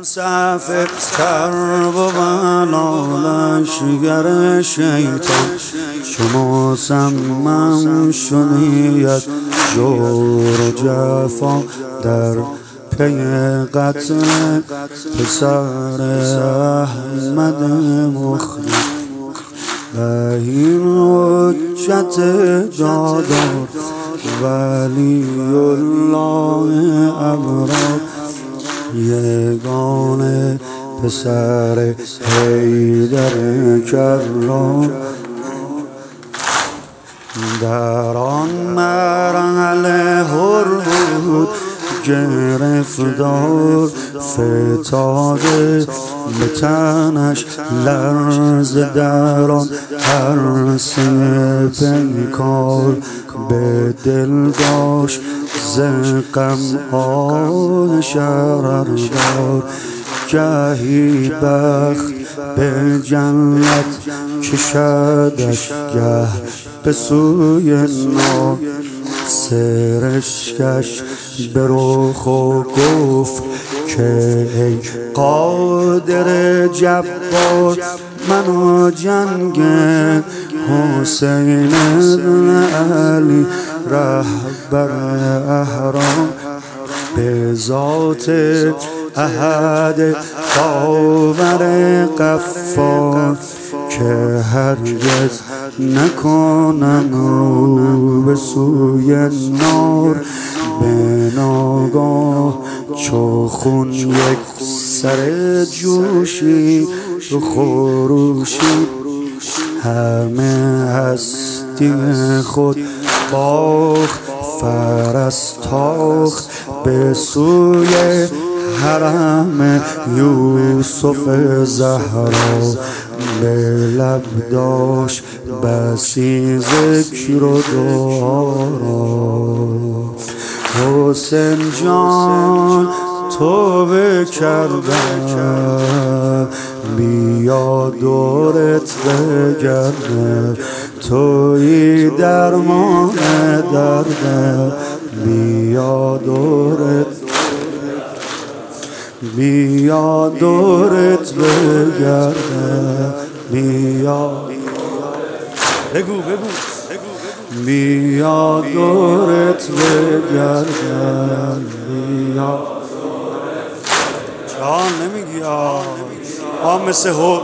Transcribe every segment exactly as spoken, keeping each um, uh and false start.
صف کرب و بلالش گر شیطان شما سمم شدی از جور و جفا در پی قتل پسر احمد مخلص و این حجت دادار ولی الله ابرار یگانه پسر حیدر کرار در آن مرحله هر بود گرفتار فتاده به تنش لرز در آن عرصه پیکار به دل داشت ز غم آه شرردار گهی بخت به جنت کشدش گه به سوی نار سرشکش به رخ و گفت که ای قادر جبار منو جنگ حسین ابن علی رهبر احرام به ذات احد داور غفار که هرگز نکنم رو به سوی نار به ناگاه چو خون یک سر جوشی و خروشی همه هستی خود باخت فرستاخت به سوی حرم یوسف زهرا به لب داشت بسی ذکر و دعا حسین جان توبه کردم بیا دورت بگردم تویی درمان دردم بیا دورت بیا دورت بگردم بیا بگو بگو بیا دورت بگردم بیا جان نمیگی آه مثل هو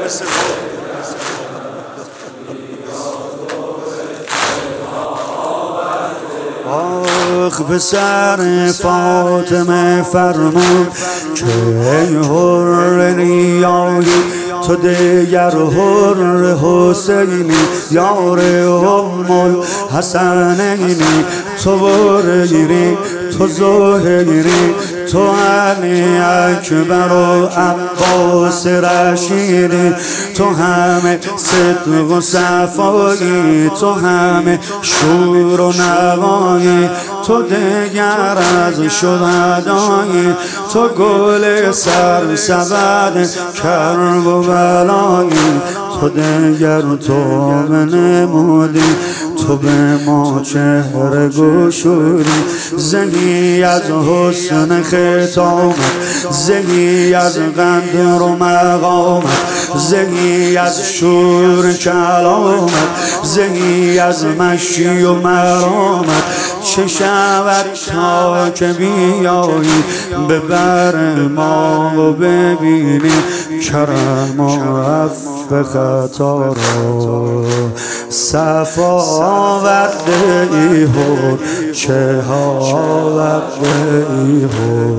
آخ پسر فاطمه فرمود که ای حر نیایی تو دیگر حر حسینی یار ام الحسنینی تو برگیری تو زهیری تو علی اکبر و عباس رشیدی تو همه صدق و صفایی تو همه شور و نوایی تو دگر از شهدایی تو گل سر سبد کرب و بلایی تو دگر تو نمودی تو به ما چهره گشودی زهی از حسن خطامت زهی از قدر و مقامت زهی از شور کلامت زهی از مشی و مرامت چه شود تا که بیایی ببر ما و ببینی کرم و عفو خطا را صفا آورده ای هو چه ها آورده ای هو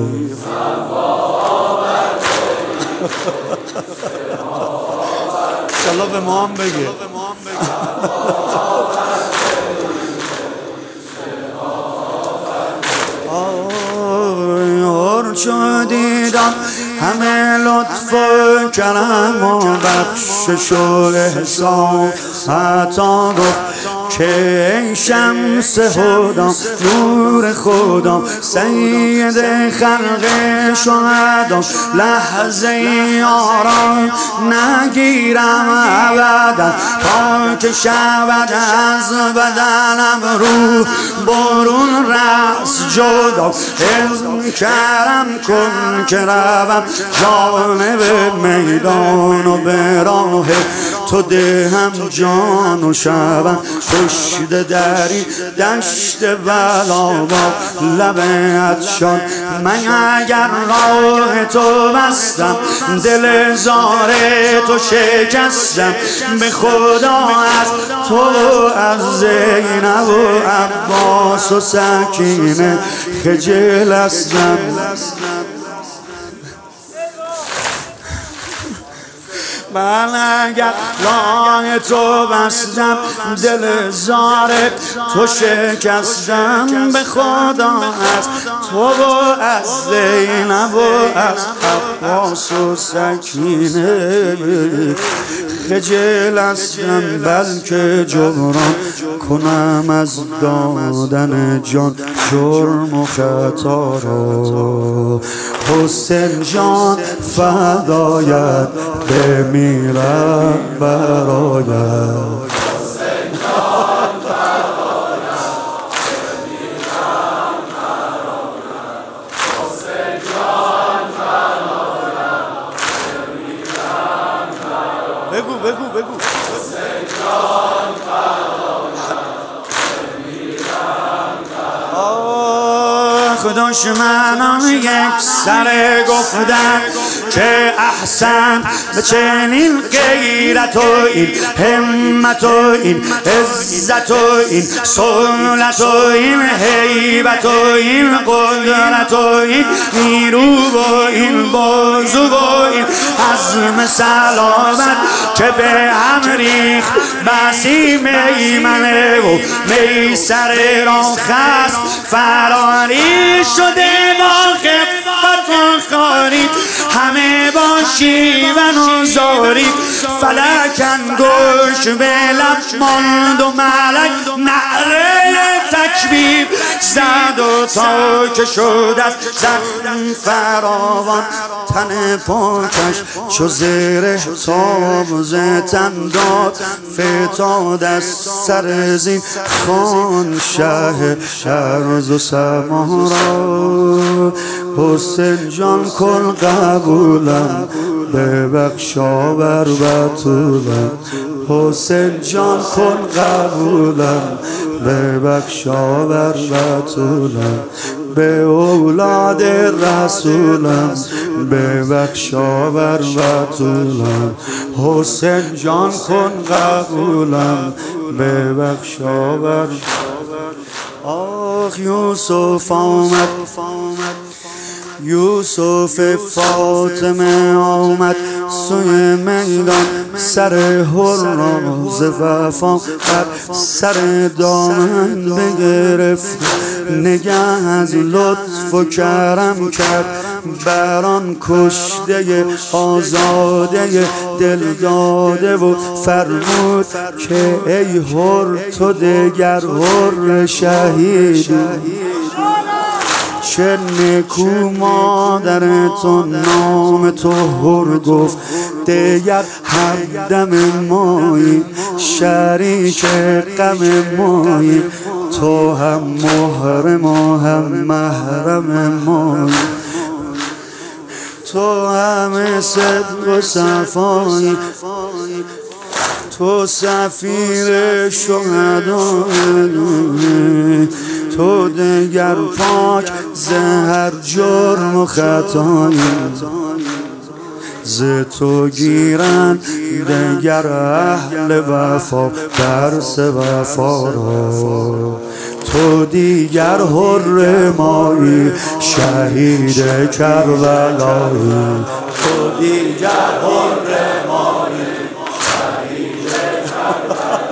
انشالله به ما هم بگه چو دیدم همه لطف و کرم و بخشش و احسان حتی گفت که ای شمس هدام نور خدا سید خلق شهدا لحظه آرام نگیرم ابدا تا که شود از بدنم روح برون رأس جدا اذن کرم کن که روم جانب میدان و به راه تو دهم جان و شبم کشته در این دشت بلا با لب عطشان من اگر راه تو بستم دل زار تو شکستم به خدا از تو از زینب و عباس و سکینه خجل هستم من اگر راه تو بستم دل زار تو شکستم به خدا از تو و از زینب و از عباس و سکینه خجل هستم بلکه جبران کنم از دادن جان جرم و خطا را حسین جان فدایت بمیرم برایت حسین جان فدایت بمیرم برایت حسین جان فدایت بمیرم برایت بگو بگو بگو حسین جان فدایت بمیرم برایت خداش منم یک سر گفتن که احسن به چنین غیرت و این همت و این عزت و این سهولت و این هیبت و این قدرت و این نیرو و این بازو و این عزم سلامت که به هم ریخت بسی میمنه و میسر را خست فراری شده با خفت و خاری همه با شیون و زاری فلک انگوش به لب ماند و ملک نعره تکبیر زد و تا که شد از زخم فراوان تن پاکش چو زره تاب ز تن داد فتاد از سر زین خان شه ارض و سما را حسین جان کن قبولم ببخشا بر بطولم حسین جان کن قبولم ببخشا بر بطولم به اولاد رسولم ببخشا بر بطولم حسین جان کن قبولم ببخشا بر آخ یوسف آمد یوسف فاطمه آمد سوی میدان سر حراز وفا بر سر دامن بگرفت نگه از لطف و کرم کرد بران کشته آزاده دل داده و فرمود که ای حر تو دگر حر شهیدی چه نکو مادر تو نام تو حر گفت دیگر همدم مایی شریک غم مایی تو هم محرم و هم محرم مایی تو همه صدق و صفایی تو سفیر شهدای تو دگر پاک زهر جرم و خطایی ز تو گیرن دگر اهل وفا درس وفا را تو دیگر حر مایی شهید کربلایی تو دیگر حر مایی شهید کربلایی